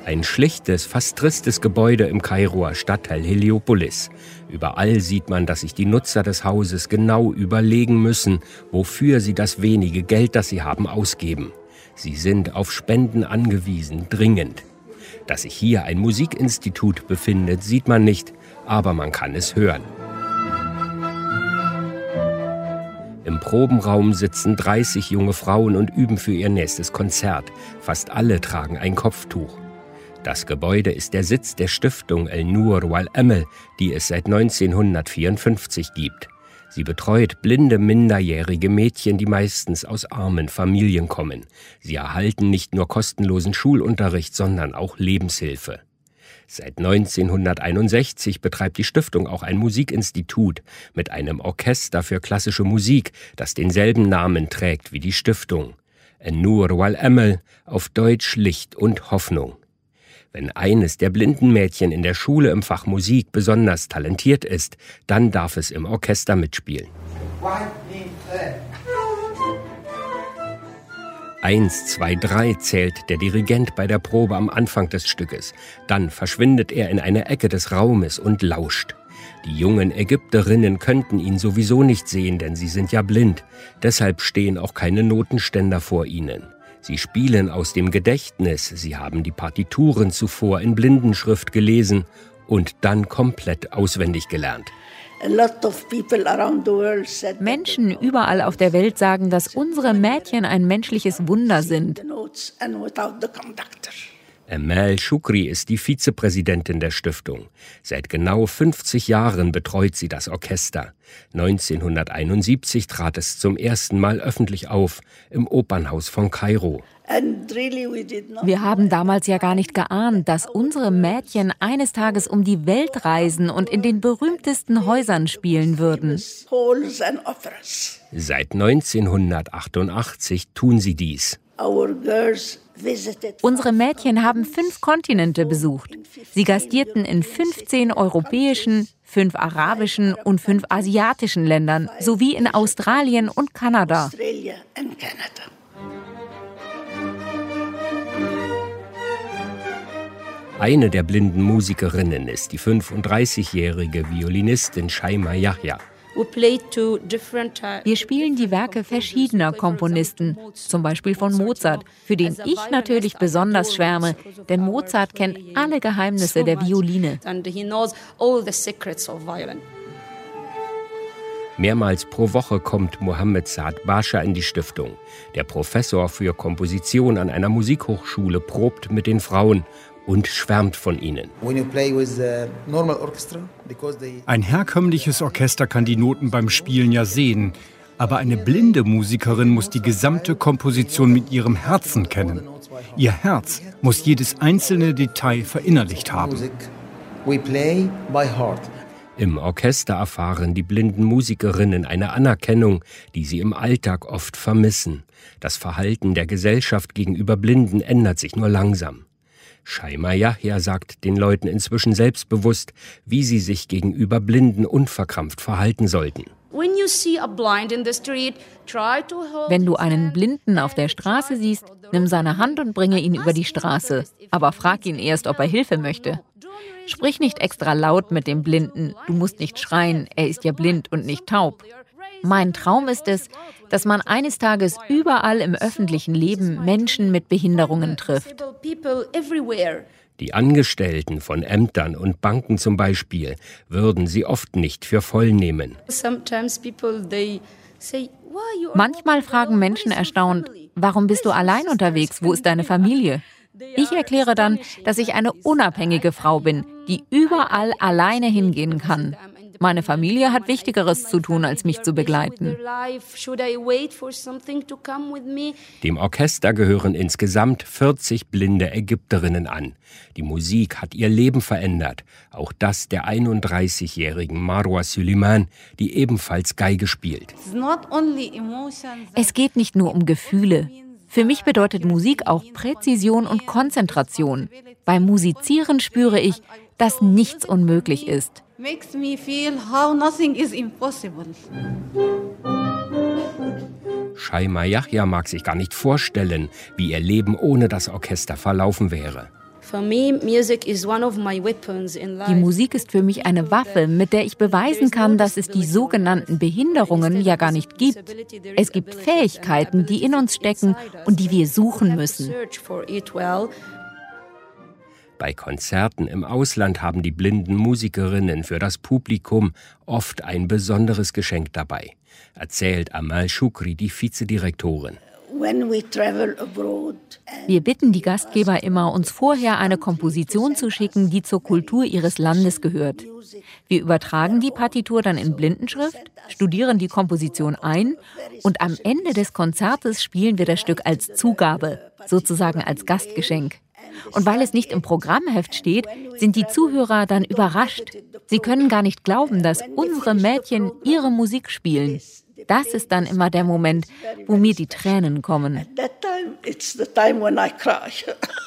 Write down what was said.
Ein schlichtes, fast tristes Gebäude im Kairoer Stadtteil Heliopolis. Überall sieht man, dass sich die Nutzer des Hauses genau überlegen müssen, wofür sie das wenige Geld, das sie haben, ausgeben. Sie sind auf Spenden angewiesen, dringend. Dass sich hier ein Musikinstitut befindet, sieht man nicht, aber man kann es hören. Im Probenraum sitzen 30 junge Frauen und üben für ihr nächstes Konzert. Fast alle tragen ein Kopftuch. Das Gebäude ist der Sitz der Stiftung El-Nur wal-Amal, die es seit 1954 gibt. Sie betreut blinde, minderjährige Mädchen, die meistens aus armen Familien kommen. Sie erhalten nicht nur kostenlosen Schulunterricht, sondern auch Lebenshilfe. Seit 1961 betreibt die Stiftung auch ein Musikinstitut mit einem Orchester für klassische Musik, das denselben Namen trägt wie die Stiftung. El-Nur wal-Amal, auf Deutsch Licht und Hoffnung. Wenn eines der blinden Mädchen in der Schule im Fach Musik besonders talentiert ist, dann darf es im Orchester mitspielen. 1, 2, 3 zählt der Dirigent bei der Probe am Anfang des Stückes. Dann verschwindet er in eine Ecke des Raumes und lauscht. Die jungen Ägypterinnen könnten ihn sowieso nicht sehen, denn sie sind ja blind. Deshalb stehen auch keine Notenständer vor ihnen. Sie spielen aus dem Gedächtnis, sie haben die Partituren zuvor in Blindenschrift gelesen und dann komplett auswendig gelernt. Menschen überall auf der Welt sagen, dass unsere Mädchen ein menschliches Wunder sind. Amal Shukri ist die Vizepräsidentin der Stiftung. Seit genau 50 Jahren betreut sie das Orchester. 1971 trat es zum ersten Mal öffentlich auf, im Opernhaus von Kairo. Wir haben damals ja gar nicht geahnt, dass unsere Mädchen eines Tages um die Welt reisen und in den berühmtesten Häusern spielen würden. Seit 1988 tun sie dies. Unsere Mädchen haben 5 Kontinente besucht. Sie gastierten in 15 europäischen, 5 arabischen und 5 asiatischen Ländern, sowie in Australien und Kanada. Eine der blinden Musikerinnen ist die 35-jährige Violinistin Shaima Yahya. Wir spielen die Werke verschiedener Komponisten, zum Beispiel von Mozart, für den ich natürlich besonders schwärme, denn Mozart kennt alle Geheimnisse der Violine. Mehrmals pro Woche kommt Mohammed Saad Basha in die Stiftung. Der Professor für Komposition an einer Musikhochschule probt mit den Frauen und schwärmt von ihnen. Ein herkömmliches Orchester kann die Noten beim Spielen ja sehen, aber eine blinde Musikerin muss die gesamte Komposition mit ihrem Herzen kennen. Ihr Herz muss jedes einzelne Detail verinnerlicht haben. Im Orchester erfahren die blinden Musikerinnen eine Anerkennung, die sie im Alltag oft vermissen. Das Verhalten der Gesellschaft gegenüber Blinden ändert sich nur langsam. Shaima Yahya sagt den Leuten inzwischen selbstbewusst, wie sie sich gegenüber Blinden unverkrampft verhalten sollten. Wenn du einen Blinden auf der Straße siehst, nimm seine Hand und bringe ihn über die Straße. Aber frag ihn erst, ob er Hilfe möchte. Sprich nicht extra laut mit dem Blinden. Du musst nicht schreien, er ist ja blind und nicht taub. Mein Traum ist es, dass man eines Tages überall im öffentlichen Leben Menschen mit Behinderungen trifft. Die Angestellten von Ämtern und Banken zum Beispiel würden sie oft nicht für voll nehmen. Manchmal fragen Menschen erstaunt, warum bist du allein unterwegs, wo ist deine Familie? Ich erkläre dann, dass ich eine unabhängige Frau bin, die überall alleine hingehen kann. Meine Familie hat Wichtigeres zu tun, als mich zu begleiten. Dem Orchester gehören insgesamt 40 blinde Ägypterinnen an. Die Musik hat ihr Leben verändert. Auch das der 31-jährigen Marwa Süleyman, die ebenfalls Geige spielt. Es geht nicht nur um Gefühle. Für mich bedeutet Musik auch Präzision und Konzentration. Beim Musizieren spüre ich, dass nichts unmöglich ist. Makes me feel how nothing is impossible. Shaima Yahya mag sich gar nicht vorstellen, wie ihr Leben ohne das Orchester verlaufen wäre. Die Musik ist für mich eine Waffe, mit der ich beweisen kann, dass es die sogenannten Behinderungen ja gar nicht gibt. Es gibt Fähigkeiten, die in uns stecken und die wir suchen müssen. Bei Konzerten im Ausland haben die blinden Musikerinnen für das Publikum oft ein besonderes Geschenk dabei, erzählt Amal Shukri, die Vizedirektorin. Wir bitten die Gastgeber immer, uns vorher eine Komposition zu schicken, die zur Kultur ihres Landes gehört. Wir übertragen die Partitur dann in Blindenschrift, studieren die Komposition ein und am Ende des Konzertes spielen wir das Stück als Zugabe, sozusagen als Gastgeschenk. Und weil es nicht im Programmheft steht, sind die Zuhörer dann überrascht. Sie können gar nicht glauben, dass unsere Mädchen ihre Musik spielen. Das ist dann immer der Moment, wo mir die Tränen kommen. At that time, it's the time when I cry.